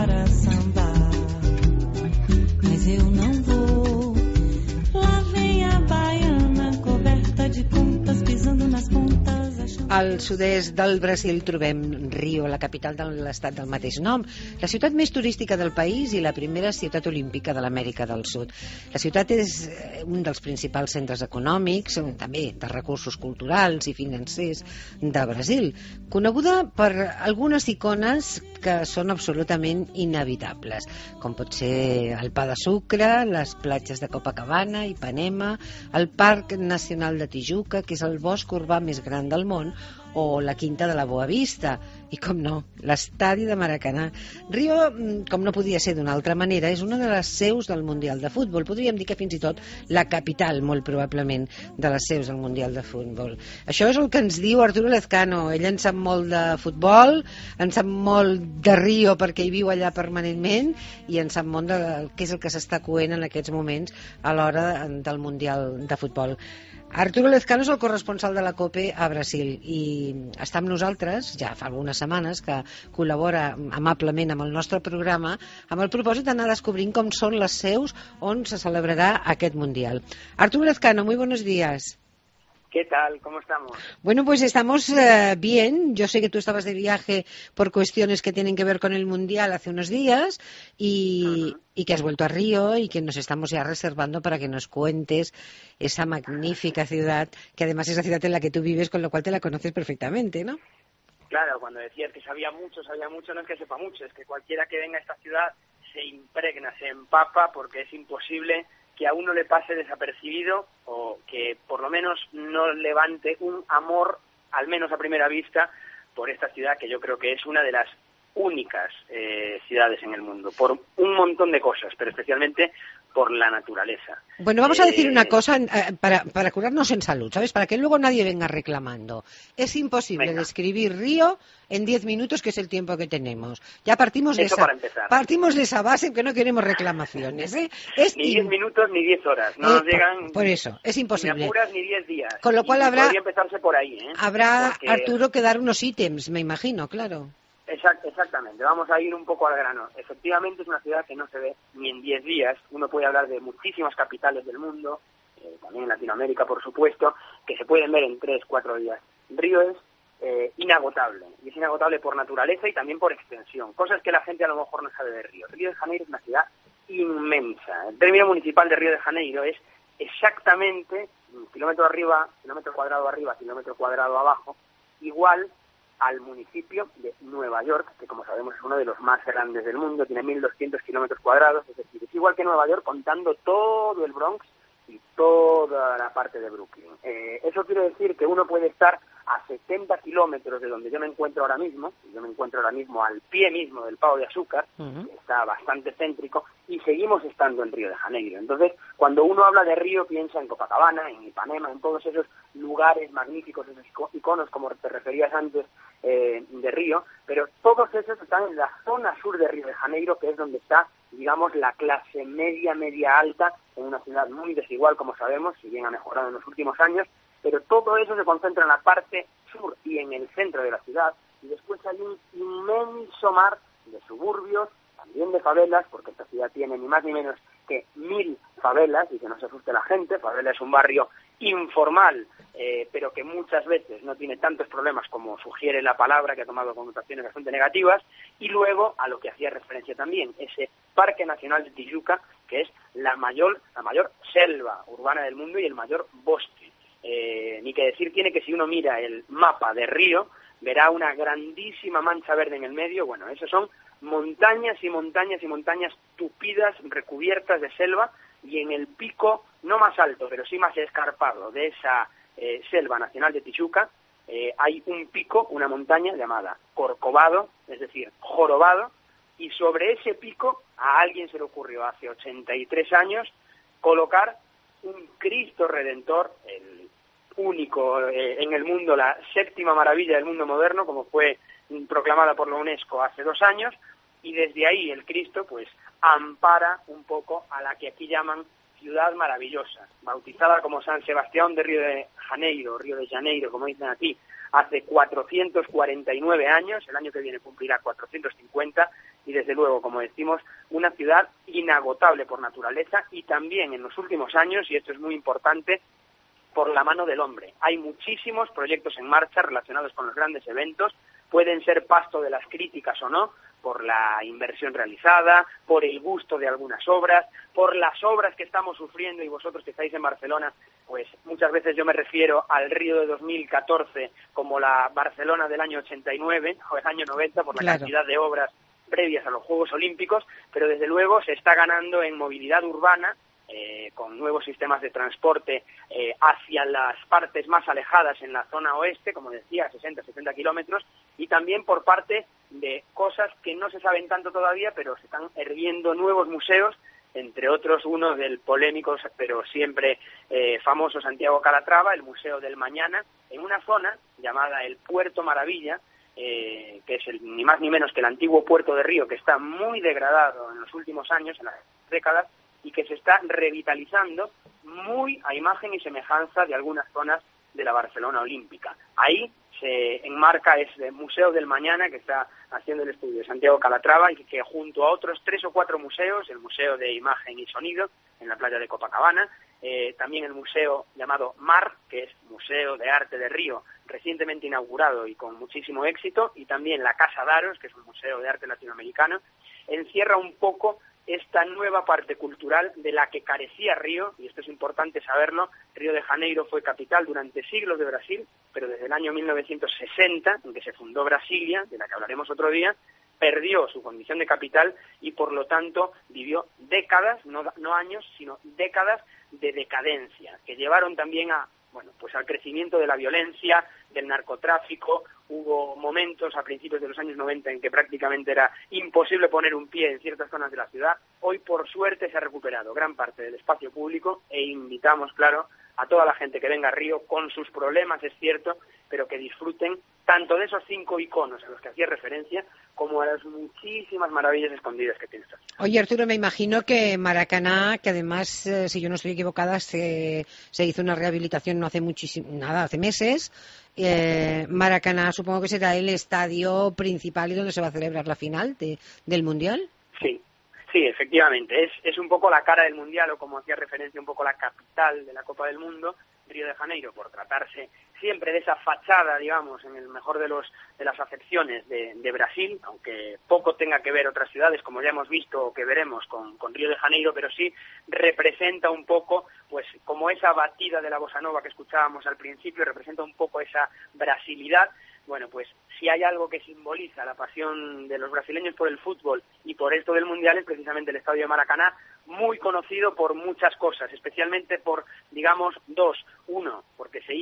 para sambar, mas eu não vou. Lá vem a baiana coberta de contas, pisando nas pontas. Al sud-est del Brasil trobem Rio, la capital de l'estat del mateix nom, la ciutat més turística del país i la primera ciutat olímpica de l'Amèrica del Sud. La ciutat és un dels principals centres econòmics, també de recursos culturals i financers de Brasil, coneguda per algunes icones que són absolutament inevitables, com pot ser el pa de sucre, les platges de Copacabana, Ipanema, el Parc Nacional de Tijuca, que és el bosc urbà més gran del món, o la Quinta de la Boa Vista, i com no, l'estadi de Maracanà. Rio, com no podia ser d'una altra manera, és una de les seus del Mundial de Futbol. Podríem dir que fins i tot la capital, molt probablement, de les seus del Mundial de Futbol. Això és el que ens diu Arturo Lezcano. Ell en sap molt de futbol, en sap molt de Rio perquè hi viu allà permanentment i en sap molt de què és el que s'està coent en aquests moments a l'hora del Mundial de Futbol. Arturo Lezcano és el corresponsal de la COPE a Brasil i està amb nosaltres, ja fa algunes setmanes, que col·labora amablement amb el nostre programa amb el propòsit d'anar descobrint com són les seus on se celebrarà aquest Mundial. Arturo Lezcano, muy buenos días. ¿Qué tal? ¿Cómo estamos? Bueno, pues estamos bien. Yo sé que tú estabas de viaje por cuestiones que tienen que ver con el Mundial hace unos días y que has vuelto a Río y que nos estamos ya reservando para que nos cuentes esa magnífica ciudad, que además es la ciudad en la que tú vives, con lo cual te la conoces perfectamente, ¿no? Claro, cuando decías que sabía mucho, no es que sepa mucho, es que cualquiera que venga a esta ciudad se impregna, se empapa, porque es imposible que a uno le pase desapercibido o que por lo menos no levante un amor, al menos a primera vista, por esta ciudad que yo creo que es una de las únicas ciudades en el mundo, por un montón de cosas, pero especialmente por la naturaleza. Bueno, vamos a decir una cosa para curarnos en salud, ¿sabes? Para que luego nadie venga reclamando. Es imposible describir Río en 10 minutos, que es el tiempo que tenemos. Ya partimos de esa base, que no queremos reclamaciones, ¿eh? Ni 10 minutos ni 10 horas, no nos llegan. Por eso, es imposible. Ni apuras ni 10 días. Con lo cual podría empezarse por ahí, ¿eh? Habrá, porque Arturo, que dar unos ítems, me imagino, claro. Exactamente, vamos a ir un poco al grano. Efectivamente es una ciudad que no se ve ni en 10 días. Uno puede hablar de muchísimas capitales del mundo, también en Latinoamérica, por supuesto, que se pueden ver en 3, 4 días. Río es inagotable, y es inagotable por naturaleza y también por extensión, cosas que la gente a lo mejor no sabe de Río. Río de Janeiro es una ciudad inmensa. El término municipal de Río de Janeiro es exactamente kilómetro cuadrado arriba, kilómetro cuadrado abajo, igual al municipio de Nueva York, que como sabemos es uno de los más grandes del mundo, tiene 1.200 kilómetros cuadrados, es decir, es igual que Nueva York contando todo el Bronx y toda la parte de Brooklyn. Eso quiere decir que uno puede estar a 70 kilómetros de donde yo me encuentro ahora mismo, al pie mismo del Pao de Azúcar, que está bastante céntrico, y seguimos estando en Río de Janeiro. Entonces, cuando uno habla de Río, piensa en Copacabana, en Ipanema, en todos esos lugares magníficos, esos iconos, como te referías antes, de Río, pero todos esos están en la zona sur de Río de Janeiro, que es donde está, digamos, la clase media alta, en una ciudad muy desigual, como sabemos, si bien ha mejorado en los últimos años, pero todo eso se concentra en la parte sur y en el centro de la ciudad, y después hay un inmenso mar de suburbios, también de favelas, porque esta ciudad tiene ni más ni menos que 1.000 favelas, y que no se asuste la gente. Favela es un barrio informal, pero que muchas veces no tiene tantos problemas como sugiere la palabra, que ha tomado connotaciones bastante negativas. Y luego, a lo que hacía referencia también, ese Parque Nacional de Tijuca, que es la mayor selva urbana del mundo y el mayor bosque. Ni que decir tiene que si uno mira el mapa de Río, verá una grandísima mancha verde en el medio. Bueno, esos son montañas y montañas y montañas tupidas, recubiertas de selva, y en el pico, no más alto, pero sí más escarpado de esa selva nacional de Tijuca, hay un pico, una montaña llamada Corcovado, es decir, jorobado, y sobre ese pico a alguien se le ocurrió hace 83 años colocar un Cristo Redentor, el único en el mundo, la séptima maravilla del mundo moderno, como fue proclamada por la UNESCO hace 2 años, y desde ahí el Cristo pues ampara un poco a la que aquí llaman ciudad maravillosa, bautizada como San Sebastián de Río de Janeiro, como dicen aquí, hace 449 años, el año que viene cumplirá 450, y desde luego, como decimos, una ciudad inagotable por naturaleza y también en los últimos años, y esto es muy importante, por la mano del hombre. Hay muchísimos proyectos en marcha relacionados con los grandes eventos, pueden ser pasto de las críticas o no, por la inversión realizada, por el gusto de algunas obras, por las obras que estamos sufriendo, y vosotros que estáis en Barcelona, pues muchas veces yo me refiero al Río de 2014 como la Barcelona del año 89 o el año 90 por la cantidad de obras previas a los Juegos Olímpicos, pero desde luego se está ganando en movilidad urbana, con nuevos sistemas de transporte hacia las partes más alejadas en la zona oeste, como decía, 60-70 kilómetros, y también por parte de cosas que no se saben tanto todavía, pero se están erguiendo nuevos museos, entre otros uno del polémico, pero siempre famoso Santiago Calatrava, el Museo del Mañana, en una zona llamada el Puerto Maravilla, que es ni más ni menos que el antiguo puerto de Río, que está muy degradado en los últimos años, en las décadas, y que se está revitalizando muy a imagen y semejanza de algunas zonas de la Barcelona Olímpica. Ahí se enmarca ese Museo del Mañana que está haciendo el estudio de Santiago Calatrava y que junto a otros 3 o 4 museos, el Museo de Imagen y Sonido en la playa de Copacabana, también el museo llamado MAR, que es Museo de Arte de Río, recientemente inaugurado y con muchísimo éxito, y también la Casa Daros, que es un museo de arte latinoamericano, encierra un poco esta nueva parte cultural de la que carecía Río, y esto es importante saberlo. Río de Janeiro fue capital durante siglos de Brasil, pero desde el año 1960, en que se fundó Brasilia, de la que hablaremos otro día, perdió su condición de capital y por lo tanto vivió décadas, no años, sino décadas de decadencia, que llevaron también al crecimiento de la violencia, del narcotráfico. Hubo momentos a principios de los años 90 en que prácticamente era imposible poner un pie en ciertas zonas de la ciudad. Hoy, por suerte, se ha recuperado gran parte del espacio público e invitamos, claro, a toda la gente que venga a Río con sus problemas, es cierto, pero que disfruten tanto de esos 5 iconos a los que hacía referencia, como a las muchísimas maravillas escondidas que tiene esta ciudad. Oye, Arturo, me imagino que Maracaná, que además, si yo no estoy equivocada, se hizo una rehabilitación no hace hace meses. Maracaná supongo que será el estadio principal y donde se va a celebrar la final del Mundial. Sí, efectivamente. Es un poco la cara del Mundial, o como hacía referencia, un poco la capital de la Copa del Mundo, Río de Janeiro, por tratarse siempre de esa fachada, digamos, en el mejor de las acepciones de Brasil, aunque poco tenga que ver otras ciudades, como ya hemos visto o que veremos con Río de Janeiro, pero sí representa un poco, pues, como esa batida de la bossa nova que escuchábamos al principio, representa un poco esa brasilidad. Bueno, pues si hay algo que simboliza la pasión de los brasileños por el fútbol y por esto del Mundial es precisamente el Estadio de Maracaná, muy conocido por muchas cosas, especialmente por, digamos, 2. 1, porque se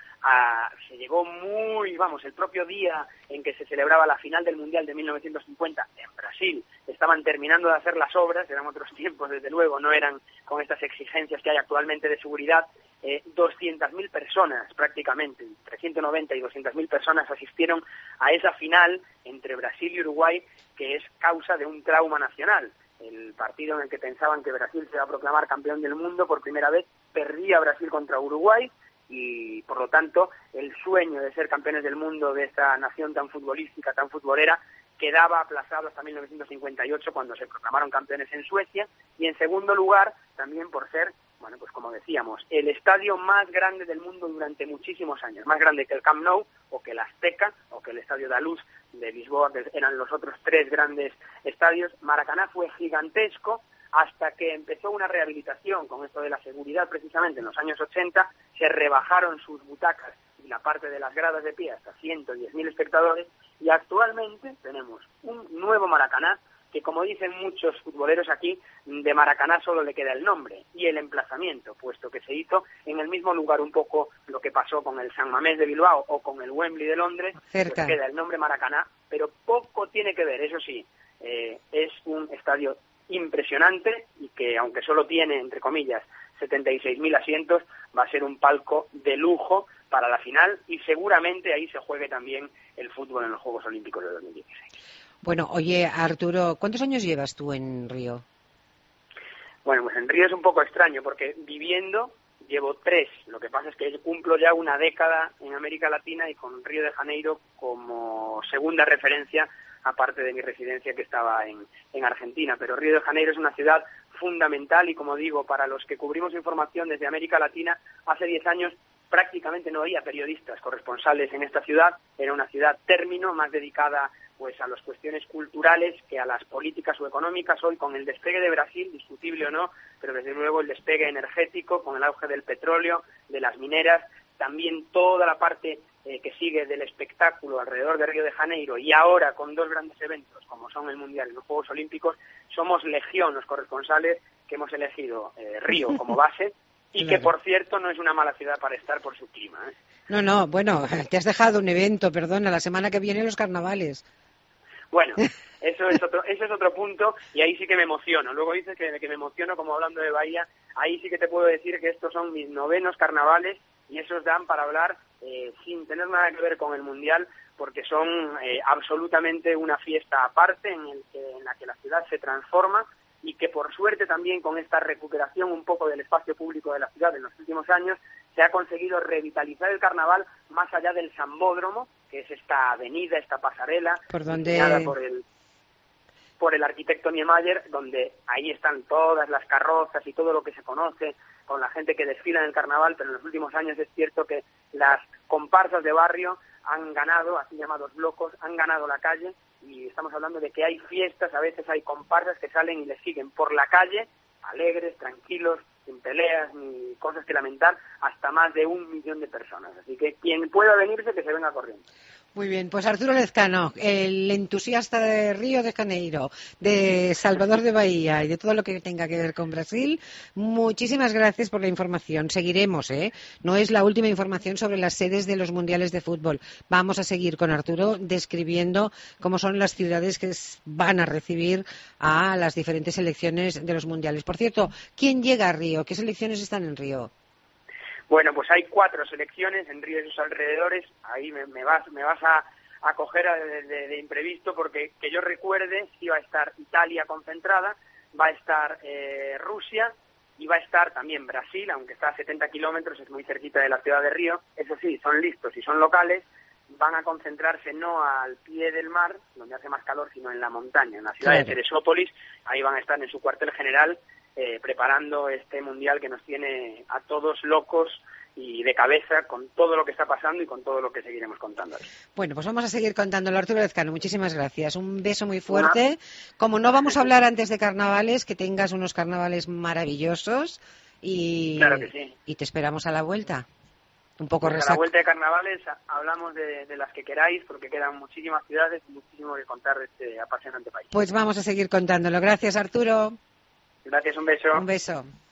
llegó el propio día en que se celebraba la final del Mundial de 1950 en Brasil. Estaban terminando de hacer las obras, eran otros tiempos, desde luego, no eran con estas exigencias que hay actualmente de seguridad. 200.000 personas prácticamente, entre 190 y 200.000 personas asistieron a esa final entre Brasil y Uruguay, que es causa de un trauma nacional. El partido en el que pensaban que Brasil se iba a proclamar campeón del mundo por primera vez, perdía Brasil contra Uruguay y por lo tanto el sueño de ser campeones del mundo de esta nación tan futbolística, tan futbolera, quedaba aplazado hasta 1958 cuando se proclamaron campeones en Suecia, y en segundo lugar también por ser, pues como decíamos, el estadio más grande del mundo durante muchísimos años, más grande que el Camp Nou o que el Azteca o que el Estadio da Luz de Lisboa, que eran los otros 3 grandes estadios. Maracaná fue gigantesco hasta que empezó una rehabilitación con esto de la seguridad precisamente en los años 80, se rebajaron sus butacas y la parte de las gradas de pie hasta 110.000 espectadores, y actualmente tenemos un nuevo Maracaná que, como dicen muchos futboleros aquí, de Maracaná solo le queda el nombre y el emplazamiento, puesto que se hizo en el mismo lugar, un poco lo que pasó con el San Mamés de Bilbao o con el Wembley de Londres, cerca. Pues queda el nombre Maracaná, pero poco tiene que ver, eso sí, es un estadio impresionante y que, aunque solo tiene, entre comillas, 76.000 asientos, va a ser un palco de lujo para la final y seguramente ahí se juegue también el fútbol en los Juegos Olímpicos de 2016. Bueno, oye, Arturo, ¿cuántos años llevas tú en Río? Bueno, pues en Río es un poco extraño porque viviendo llevo 3. Lo que pasa es que cumplo ya una década en América Latina y con Río de Janeiro como segunda referencia aparte de mi residencia que estaba en Argentina. Pero Río de Janeiro es una ciudad fundamental y, como digo, para los que cubrimos información desde América Latina, hace 10 años prácticamente no había periodistas corresponsales en esta ciudad. Era una ciudad término, más dedicada pues a las cuestiones culturales que a las políticas o económicas. Hoy, con el despegue de Brasil, discutible o no, pero desde luego el despegue energético, con el auge del petróleo, de las mineras, también toda la parte que sigue del espectáculo alrededor de Río de Janeiro, y ahora con dos grandes eventos como son el Mundial y los Juegos Olímpicos, somos legión los corresponsales que hemos elegido Río como base. Y claro, que, por cierto, no es una mala ciudad para estar por su clima, ¿eh? No, bueno, te has dejado un evento, perdona, la semana que viene los carnavales. Bueno, eso es otro punto, y ahí sí que me emociono. Luego dices que me emociono como hablando de Bahía. Ahí sí que te puedo decir que estos son mis 9º carnavales, y esos dan para hablar sin tener nada que ver con el Mundial, porque son absolutamente una fiesta aparte en la que la ciudad se transforma, y que por suerte también con esta recuperación un poco del espacio público de la ciudad en los últimos años se ha conseguido revitalizar el carnaval más allá del Sambódromo, que es esta avenida, esta pasarela diseñada por el arquitecto Niemeyer, donde ahí están todas las carrozas y todo lo que se conoce con la gente que desfila en el carnaval. Pero en los últimos años es cierto que las comparsas de barrio han ganado, así llamados locos, han ganado la calle, y estamos hablando de que hay fiestas, a veces hay comparsas que salen y les siguen por la calle, alegres, tranquilos, sin peleas ni cosas que lamentar, hasta más de 1 millón de personas. Así que quien pueda venirse, que se venga corriendo. Muy bien, pues Arturo Lezcano, el entusiasta de Río de Janeiro, de Salvador de Bahía y de todo lo que tenga que ver con Brasil, muchísimas gracias por la información. Seguiremos, no es la última información sobre las sedes de los mundiales de fútbol. Vamos a seguir con Arturo describiendo cómo son las ciudades que van a recibir a las diferentes selecciones de los mundiales. Por cierto, ¿quién llega a Río? ¿Qué selecciones están en Río? Bueno, pues hay 4 selecciones en Río y sus alrededores. Ahí me vas a coger de imprevisto, porque que yo recuerde, sí va a estar Italia concentrada, va a estar Rusia, y va a estar también Brasil, aunque está a 70 kilómetros, es muy cerquita de la ciudad de Río. Eso sí, son listos y son locales. Van a concentrarse no al pie del mar, donde hace más calor, sino en la montaña, en la ciudad de Teresópolis. Ahí van a estar en su cuartel general, preparando este mundial que nos tiene a todos locos y de cabeza con todo lo que está pasando y con todo lo que seguiremos contando. Bueno, pues vamos a seguir contándolo. Arturo Lezcano, muchísimas gracias. Un beso muy fuerte. Como no vamos a hablar antes de carnavales, que tengas unos carnavales maravillosos y, claro que sí, y te esperamos a la vuelta. Un poco pues a la vuelta de carnavales hablamos de las que queráis, porque quedan muchísimas ciudades y muchísimo que contar de este apasionante país. Pues vamos a seguir contándolo. Gracias, Arturo. Gracias, un beso. Un beso.